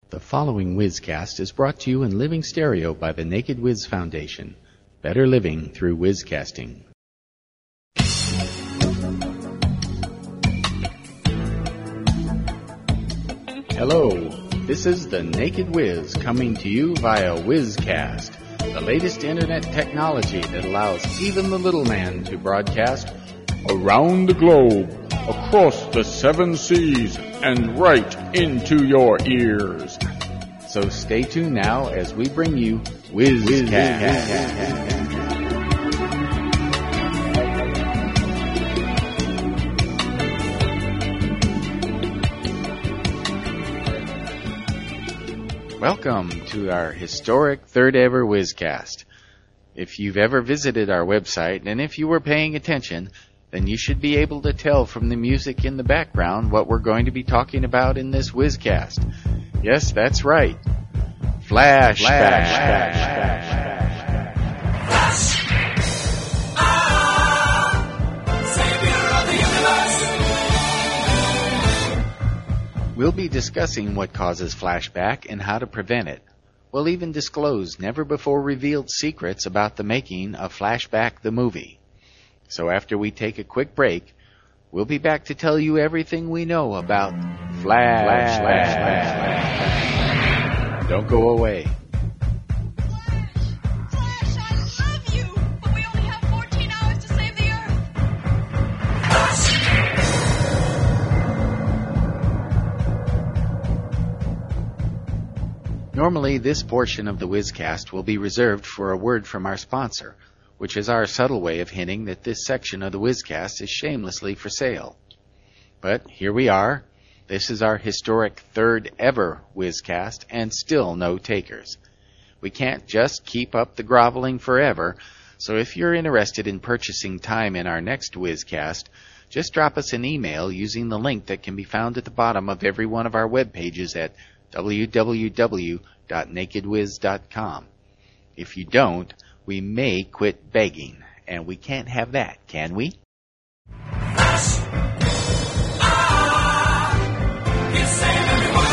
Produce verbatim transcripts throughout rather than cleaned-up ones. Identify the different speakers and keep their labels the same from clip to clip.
Speaker 1: The following Whizcast is brought to you in living stereo by the Naked Wiz Foundation. Better living through Whizcasting. Hello, this is the Naked Wiz coming to you via Whizcast, the latest internet technology that allows even the little man to broadcast around the globe, across the seven seas, and right into your ears. So stay tuned now as we bring you Whizcast. Welcome to our historic third ever Whizcast. If you've ever visited our website, and if you were paying attention, then you should be able to tell from the music in the background what we're going to be talking about in this Whizcast. Yes, that's right. Flashback. Flash, flash, ah, We'll be discussing what causes flashback and how to prevent it. We'll even disclose never-before-revealed secrets about the making of Flashback the movie. So after we take a quick break, we'll be back to tell you everything we know about Flash. Flash, Flash, Flash, Flash. Don't go away.
Speaker 2: Flash, I love you, but we only have fourteen hours to save the
Speaker 1: Earth. Normally, this portion of the Whizcast will be reserved for a word from our sponsor, which is our subtle way of hinting that this section of the Whizcast is shamelessly for sale. But here we are. This is our historic third ever Whizcast, and still no takers. We can't just keep up the groveling forever, so if you're interested in purchasing time in our next Whizcast, just drop us an email using the link that can be found at the bottom of every one of our web pages at w w w dot naked wiz dot com. If you don't, we may quit begging, and we can't have that, can we?
Speaker 2: Flash! Ah! You save every one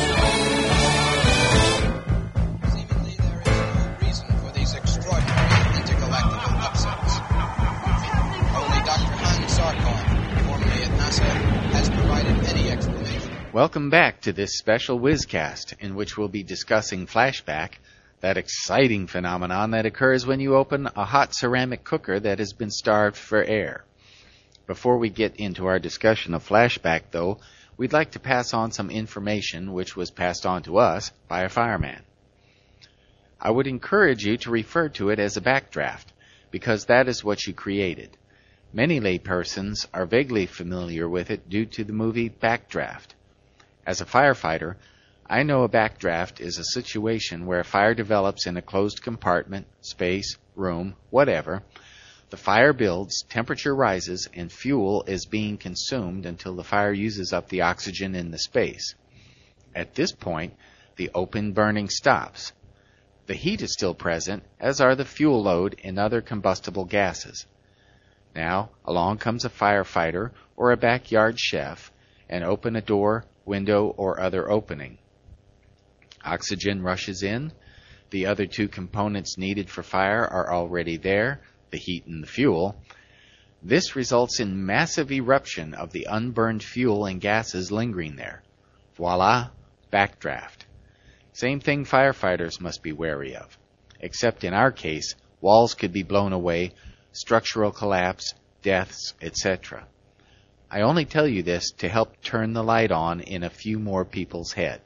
Speaker 2: of us!
Speaker 3: Seemingly there is no reason for these extraordinary intergalactical upsets. Only Doctor Hans Zarkon, formerly at NASA, has provided any explanation.
Speaker 1: Welcome back to this special Whizcast, in which we'll be discussing flashback, that exciting phenomenon that occurs when you open a hot ceramic cooker that has been starved for air. Before we get into our discussion of flashback, though, we'd like to pass on some information which was passed on to us by a fireman. I would encourage you to refer to it as a backdraft, because that is what you created. Many laypersons are vaguely familiar with it due to the movie Backdraft. As a firefighter, I know a backdraft is a situation where a fire develops in a closed compartment, space, room, whatever. The fire builds, temperature rises, and fuel is being consumed until the fire uses up the oxygen in the space. At this point, the open burning stops. The heat is still present, as are the fuel load and other combustible gases. Now, along comes a firefighter or a backyard chef and open a door, window, or other opening. Oxygen rushes in. The other two components needed for fire are already there, the heat and the fuel. This results in massive eruption of the unburned fuel and gases lingering there. Voila, backdraft. Same thing firefighters must be wary of. Except in our case, walls could be blown away, structural collapse, deaths, et cetera. I only tell you this to help turn the light on in a few more people's head.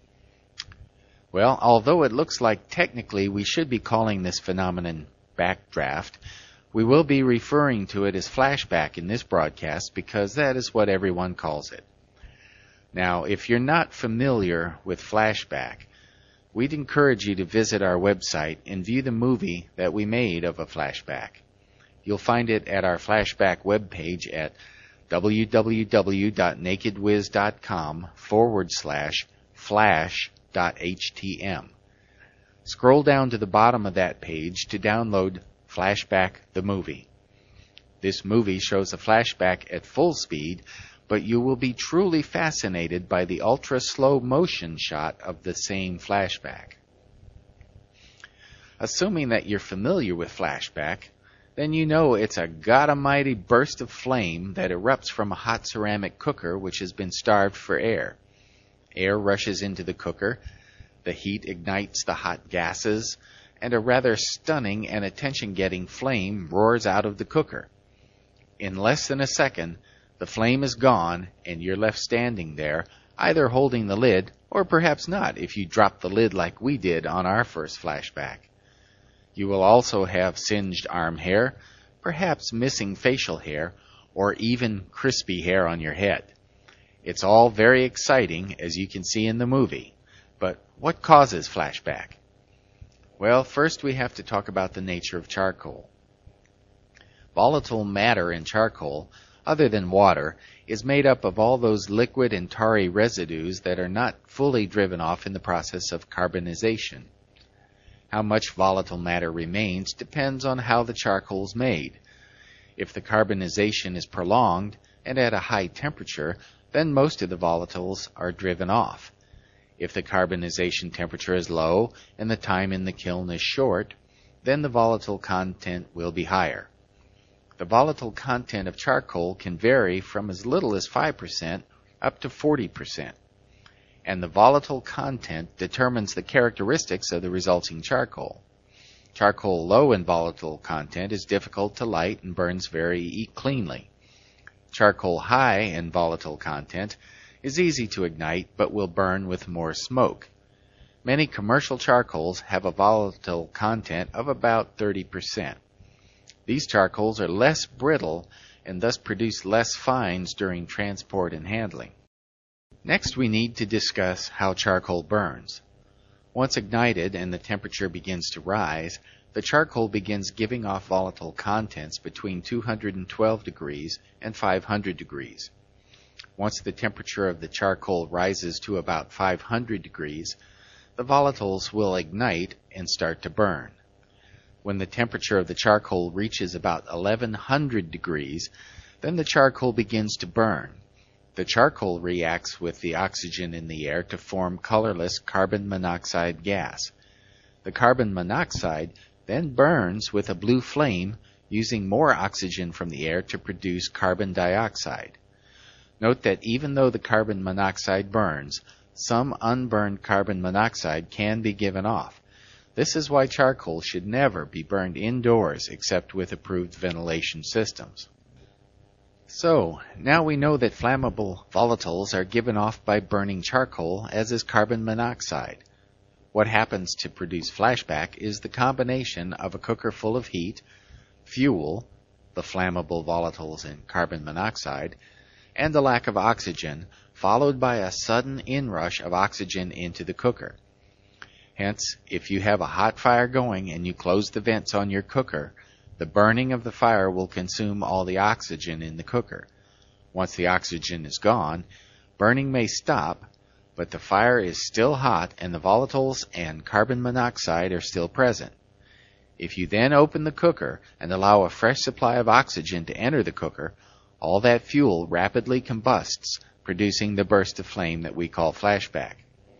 Speaker 1: Well, although it looks like technically we should be calling this phenomenon backdraft, we will be referring to it as flashback in this broadcast because that is what everyone calls it. Now, if you're not familiar with flashback, we'd encourage you to visit our website and view the movie that we made of a flashback. You'll find it at our flashback webpage at w w w dot naked wiz dot com forward slash flash .htm. Scroll down to the bottom of that page to download Flashback the movie. This movie shows a flashback at full speed, but you will be truly fascinated by the ultra-slow motion shot of the same flashback. Assuming that you're familiar with flashback, then you know it's a godamighty burst of flame that erupts from a hot ceramic cooker which has been starved for air. Air rushes into the cooker, the heat ignites the hot gases, and a rather stunning and attention-getting flame roars out of the cooker. In less than a second, the flame is gone, and you're left standing there, either holding the lid, or perhaps not if you drop the lid like we did on our first flashback. You will also have singed arm hair, perhaps missing facial hair, or even crispy hair on your head. It's all very exciting, as you can see in the movie. But what causes flashback? Well, first we have to talk about the nature of charcoal. Volatile matter in charcoal, other than water, is made up of all those liquid and tarry residues that are not fully driven off in the process of carbonization. How much volatile matter remains depends on how the charcoal is made. If the carbonization is prolonged and at a high temperature, then most of the volatiles are driven off. If the carbonization temperature is low and the time in the kiln is short, then the volatile content will be higher. The volatile content of charcoal can vary from as little as five percent up to forty percent. And the volatile content determines the characteristics of the resulting charcoal. Charcoal low in volatile content is difficult to light and burns very cleanly. Charcoal high in volatile content is easy to ignite but will burn with more smoke. Many commercial charcoals have a volatile content of about thirty percent. These charcoals are less brittle and thus produce less fines during transport and handling. Next, we need to discuss how charcoal burns. Once ignited and the temperature begins to rise, the charcoal begins giving off volatile contents between two hundred twelve degrees and five hundred degrees. Once the temperature of the charcoal rises to about five hundred degrees, the volatiles will ignite and start to burn. When the temperature of the charcoal reaches about eleven hundred degrees, then the charcoal begins to burn. The charcoal reacts with the oxygen in the air to form colorless carbon monoxide gas. The carbon monoxide then burns with a blue flame using more oxygen from the air to produce carbon dioxide. Note that even though the carbon monoxide burns, some unburned carbon monoxide can be given off. This is why charcoal should never be burned indoors except with approved ventilation systems. So, now we know that flammable volatiles are given off by burning charcoal, as is carbon monoxide. What happens to produce flashback is the combination of a cooker full of heat, fuel, the flammable volatiles and carbon monoxide, and the lack of oxygen, followed by a sudden inrush of oxygen into the cooker. Hence, if you have a hot fire going and you close the vents on your cooker, the burning of the fire will consume all the oxygen in the cooker. Once the oxygen is gone, burning may stop, but the fire is still hot and the volatiles and carbon monoxide are still present. If you then open the cooker and allow a fresh supply of oxygen to enter the cooker, all that fuel rapidly combusts, producing the burst of flame that we call flashback.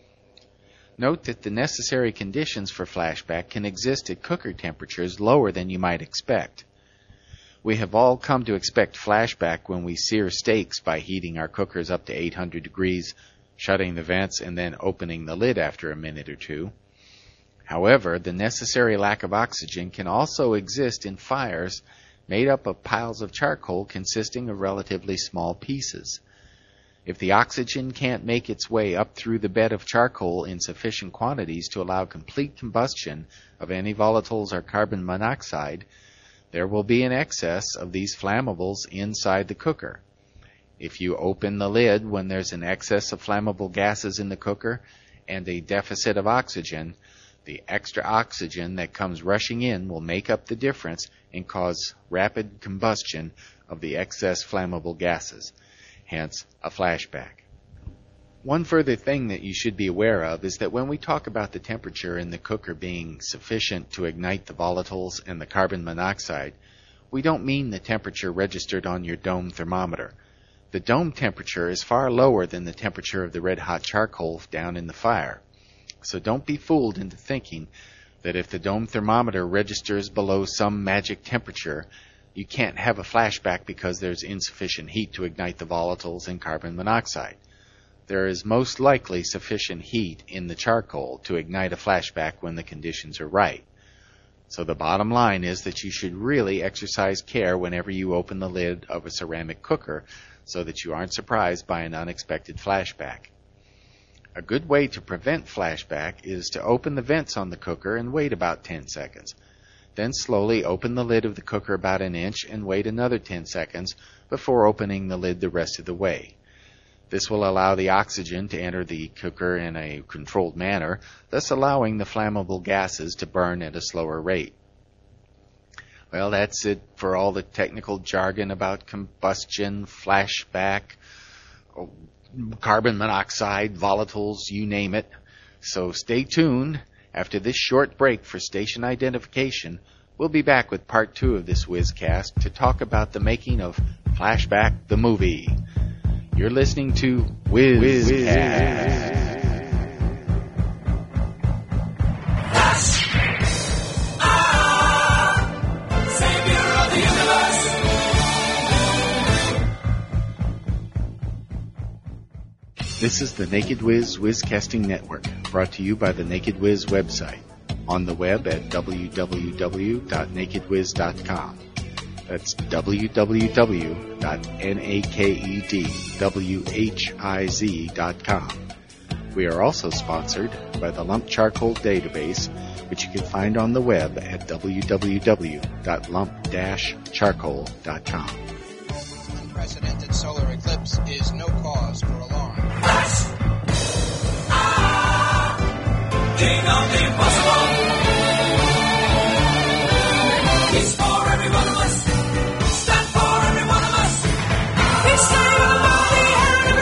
Speaker 1: Note that the necessary conditions for flashback can exist at cooker temperatures lower than you might expect. We have all come to expect flashback when we sear steaks by heating our cookers up to eight hundred degrees, shutting the vents, and then opening the lid after a minute or two. However, the necessary lack of oxygen can also exist in fires made up of piles of charcoal consisting of relatively small pieces. If the oxygen can't make its way up through the bed of charcoal in sufficient quantities to allow complete combustion of any volatiles or carbon monoxide, there will be an excess of these flammables inside the cooker. If you open the lid when there's an excess of flammable gases in the cooker and a deficit of oxygen, the extra oxygen that comes rushing in will make up the difference and cause rapid combustion of the excess flammable gases. Hence, a flashback. One further thing that you should be aware of is that when we talk about the temperature in the cooker being sufficient to ignite the volatiles and the carbon monoxide, we don't mean the temperature registered on your dome thermometer. The dome temperature is far lower than the temperature of the red-hot charcoal down in the fire. So don't be fooled into thinking that if the dome thermometer registers below some magic temperature, you can't have a flashback because there's insufficient heat to ignite the volatiles in carbon monoxide. There is most likely sufficient heat in the charcoal to ignite a flashback when the conditions are right. So the bottom line is that you should really exercise care whenever you open the lid of a ceramic cooker so that you aren't surprised by an unexpected flashback. A good way to prevent flashback is to open the vents on the cooker and wait about ten seconds. Then slowly open the lid of the cooker about an inch and wait another ten seconds before opening the lid the rest of the way. This will allow the oxygen to enter the cooker in a controlled manner, thus allowing the flammable gases to burn at a slower rate. Well, that's it for all the technical jargon about combustion, flashback, carbon monoxide, volatiles, you name it. So stay tuned. After this short break for station identification, we'll be back with part two of this Whizcast to talk about the making of Flashback the Movie. You're listening to Whiz, Whizcast. This is the Naked Whiz Whizcasting Network, brought to you by the Naked Whiz website, on the web at w w w dot naked whiz dot com. That's w w w dot naked whiz dot com. We are also sponsored by the Lump Charcoal Database, which you can find on the web at w w w dot lump dash charcoal dot com.
Speaker 3: Unprecedented solar eclipse is no cause for alarm.
Speaker 4: King of the impossible. He's for every one of us. Stand for every one of us. He's saying about the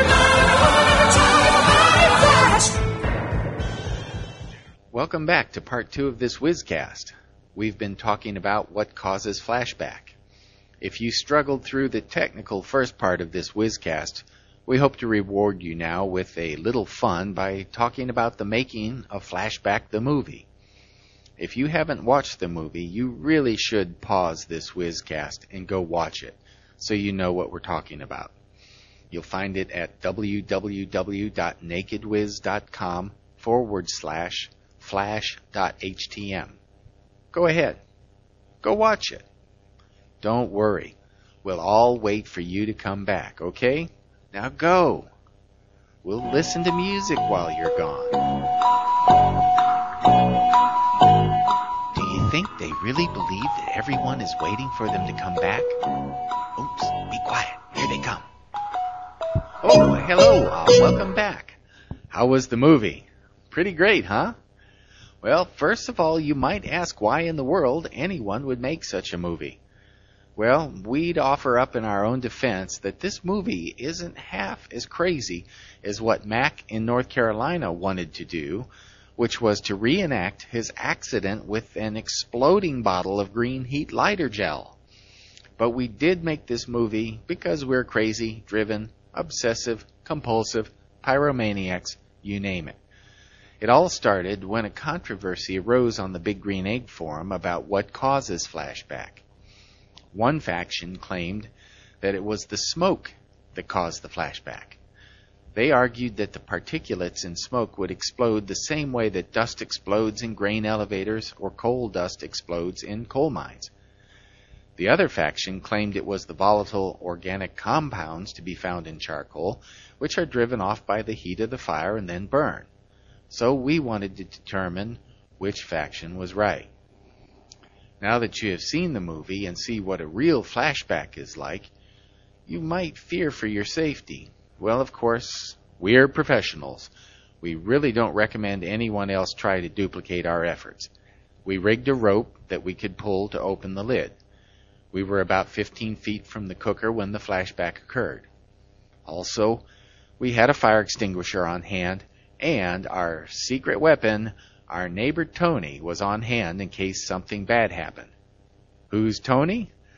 Speaker 4: every man, every time, every flash.
Speaker 1: Welcome back to part two of this Whizcast. We've been talking about what causes flashback. If you struggled through the technical first part of this Whizcast, we hope to reward you now with a little fun by talking about the making of Flashback the Movie. If you haven't watched the movie, you really should pause this Whizcast and go watch it so you know what we're talking about. You'll find it at w w w dot naked whiz dot com forward slash flash dot h t m. Go ahead. Go watch it. Don't worry. We'll all wait for you to come back, okay? Now go. We'll listen to music while you're gone. Do you think they really believe that everyone is waiting for them to come back? Oops, be quiet. Here they come. Oh, hello. Uh, welcome back. How was the movie? Pretty great, huh? Well, first of all, you might ask why in the world anyone would make such a movie. Well, we'd offer up in our own defense that this movie isn't half as crazy as what Mac in North Carolina wanted to do, which was to reenact his accident with an exploding bottle of green heat lighter gel. But we did make this movie because we're crazy, driven, obsessive, compulsive, pyromaniacs, you name it. It all started when a controversy arose on the Big Green Egg forum about what causes flashback. One faction claimed that it was the smoke that caused the flashback. They argued that the particulates in smoke would explode the same way that dust explodes in grain elevators or coal dust explodes in coal mines. The other faction claimed it was the volatile organic compounds to be found in charcoal, which are driven off by the heat of the fire and then burn. So we wanted to determine which faction was right. Now that you have seen the movie and see what a real flashback is like, you might fear for your safety. Well, of course, we're professionals. We really don't recommend anyone else try to duplicate our efforts. We rigged a rope that we could pull to open the lid. We were about fifteen feet from the cooker when the flashback occurred. Also, we had a fire extinguisher on hand, and our secret weapon, our neighbor Tony, was on hand in case something bad happened. Who's Tony?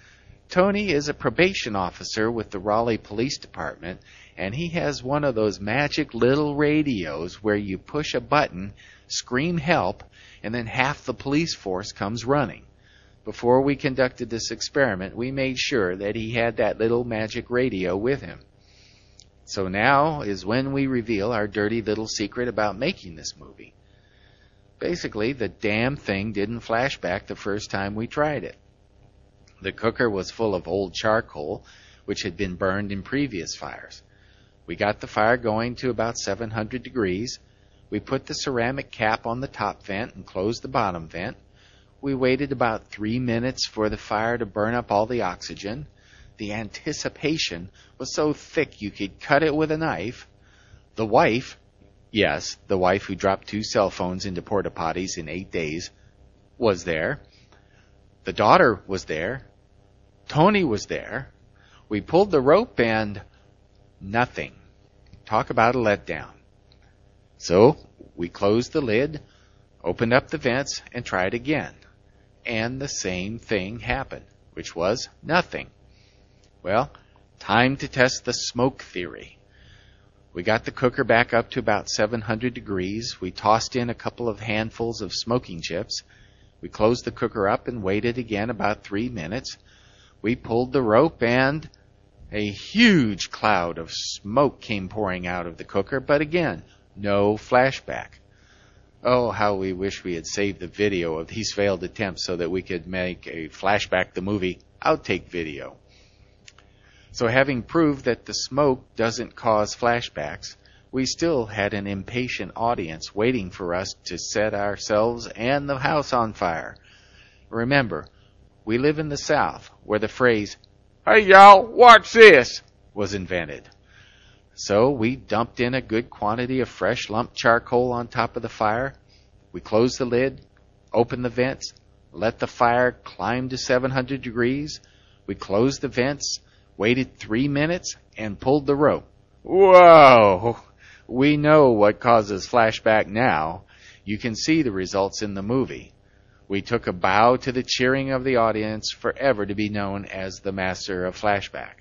Speaker 1: Tony is a probation officer with the Raleigh Police Department, and he has one of those magic little radios where you push a button, scream help, and then half the police force comes running. Before we conducted this experiment, we made sure that he had that little magic radio with him. So now is when we reveal our dirty little secret about making this movie. Basically, the damn thing didn't flash back the first time we tried it. The cooker was full of old charcoal, which had been burned in previous fires. We got the fire going to about seven hundred degrees. We put the ceramic cap on the top vent and closed the bottom vent. We waited about three minutes for the fire to burn up all the oxygen. The anticipation was so thick you could cut it with a knife. The wife, yes, the wife who dropped two cell phones into porta potties in eight days, was there. The daughter was there. Tony was there. We pulled the rope and nothing. Talk about a letdown. So we closed the lid, opened up the vents, and tried again. And the same thing happened, which was nothing. Well, time to test the smoke theory. We got the cooker back up to about seven hundred degrees. We tossed in a couple of handfuls of smoking chips. We closed the cooker up and waited again about three minutes. We pulled the rope and a huge cloud of smoke came pouring out of the cooker, but again, no flashback. Oh, how we wish we had saved the video of these failed attempts so that we could make a Flashback the Movie outtake video. So having proved that the smoke doesn't cause flashbacks, we still had an impatient audience waiting for us to set ourselves and the house on fire. Remember, we live in the South, where the phrase, "Hey y'all, watch this," was invented. So we dumped in a good quantity of fresh lump charcoal on top of the fire. We closed the lid, opened the vents, let the fire climb to seven hundred degrees. We closed the vents, waited three minutes, and pulled the rope. Whoa! We know what causes flashback now. You can see the results in the movie. We took a bow to the cheering of the audience, forever to be known as the master of flashback.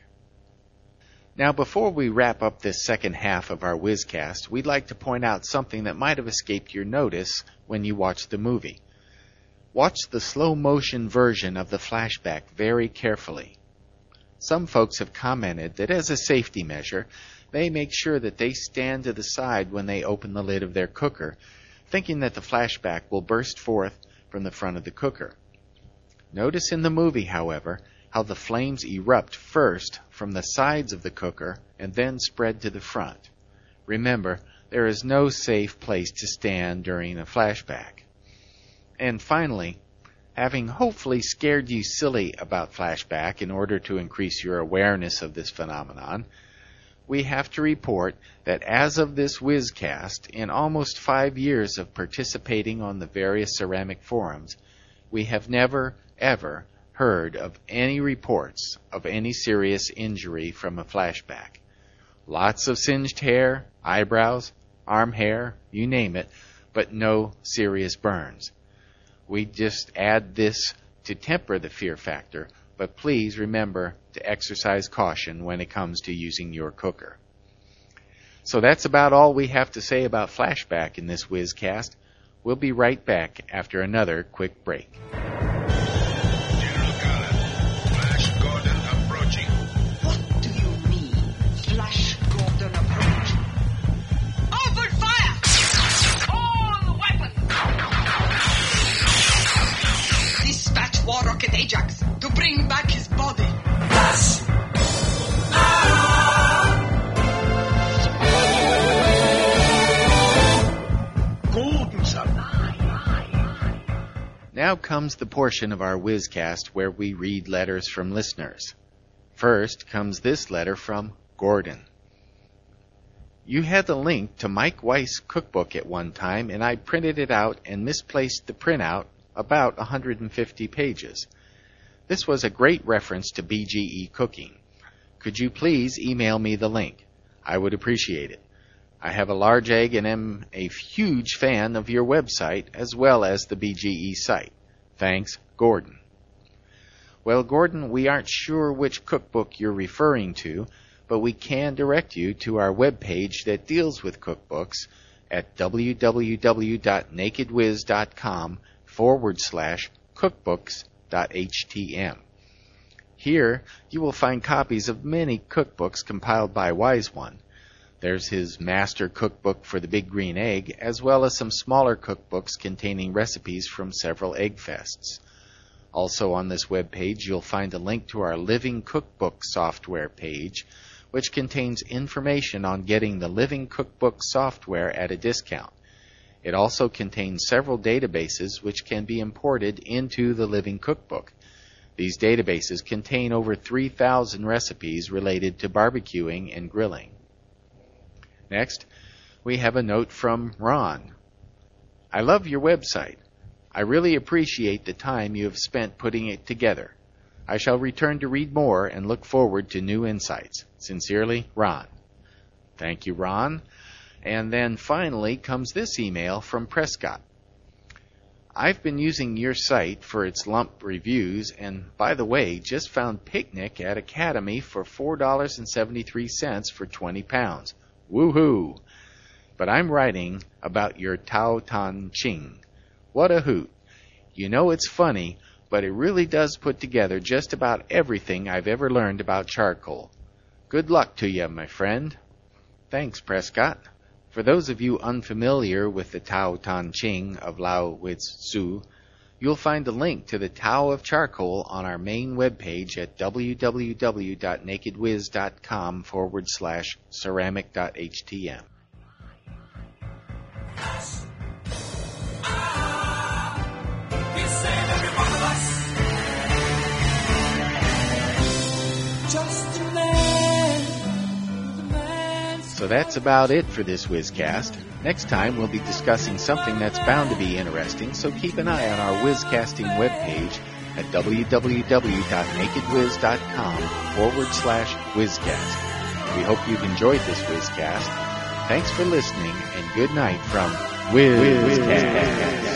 Speaker 1: Now, before we wrap up this second half of our Whizcast, we'd like to point out something that might have escaped your notice when you watched the movie. Watch the slow-motion version of the flashback very carefully. Some folks have commented that as a safety measure, they make sure that they stand to the side when they open the lid of their cooker, thinking that the flashback will burst forth from the front of the cooker. Notice in the movie, however, how the flames erupt first from the sides of the cooker and then spread to the front. Remember, there is no safe place to stand during a flashback. And finally, having hopefully scared you silly about flashback in order to increase your awareness of this phenomenon, we have to report that as of this Whizcast, in almost five years of participating on the various ceramic forums, we have never, ever heard of any reports of any serious injury from a flashback. Lots of singed hair, eyebrows, arm hair, you name it, but no serious burns. We just add this to temper the fear factor, but please remember to exercise caution when it comes to using your cooker. So that's about all we have to say about flashback in this Whizcast. We'll be right back after another quick break.
Speaker 5: What do you mean, Flash Gordon approach?
Speaker 2: Open fire! All weapons!
Speaker 5: Dispatch War Rocket Ajax to bring back his body.
Speaker 4: Flash!
Speaker 5: Gordon, sir.
Speaker 1: Now comes the portion of our Whizcast where we read letters from listeners. First comes this letter from Gordon. You had the link to Mike Weiss' cookbook at one time, and I printed it out and misplaced the printout about one hundred fifty pages. This was a great reference to B G E cooking. Could you please email me the link? I would appreciate it. I have a large egg and am a huge fan of your website as well as the B G E site. Thanks, Gordon. Well, Gordon, we aren't sure which cookbook you're referring to, but we can direct you to our webpage that deals with cookbooks at www.nakedwiz.com forward slash cookbooks.htm. Here, you will find copies of many cookbooks compiled by Wise One. There's his master cookbook for the Big Green Egg, as well as some smaller cookbooks containing recipes from several egg fests. Also on this webpage, you'll find a link to our Living Cookbook software page, which contains information on getting the Living Cookbook software at a discount. It also contains several databases which can be imported into the Living Cookbook. These databases contain over three thousand recipes related to barbecuing and grilling. Next, we have a note from Ron. I love your website. I really appreciate the time you have spent putting it together. I shall return to read more and look forward to new insights. Sincerely, Ron. Thank you, Ron. And then finally comes this email from Prescott. I've been using your site for its lump reviews, and by the way, just found Picnic at Academy for four dollars and seventy-three cents for twenty pounds. Woohoo! But I'm writing about your Tao Tan Ching. What a hoot. You know it's funny, but it really does put together just about everything I've ever learned about charcoal. Good luck to you, my friend. Thanks, Prescott. For those of you unfamiliar with the Tao Tan Ching of Lao Witz Su, you'll find a link to the Tao of Charcoal on our main webpage at www.nakedwiz.com forward slash ceramic.htm. So that's about it for this Wizcast. Next time we'll be discussing something that's bound to be interesting, so keep an eye on our Wizcasting webpage at www.nakedwiz.com forward slash Wizcast. We hope you've enjoyed this Wizcast. Thanks for listening, and good night from Wizcast.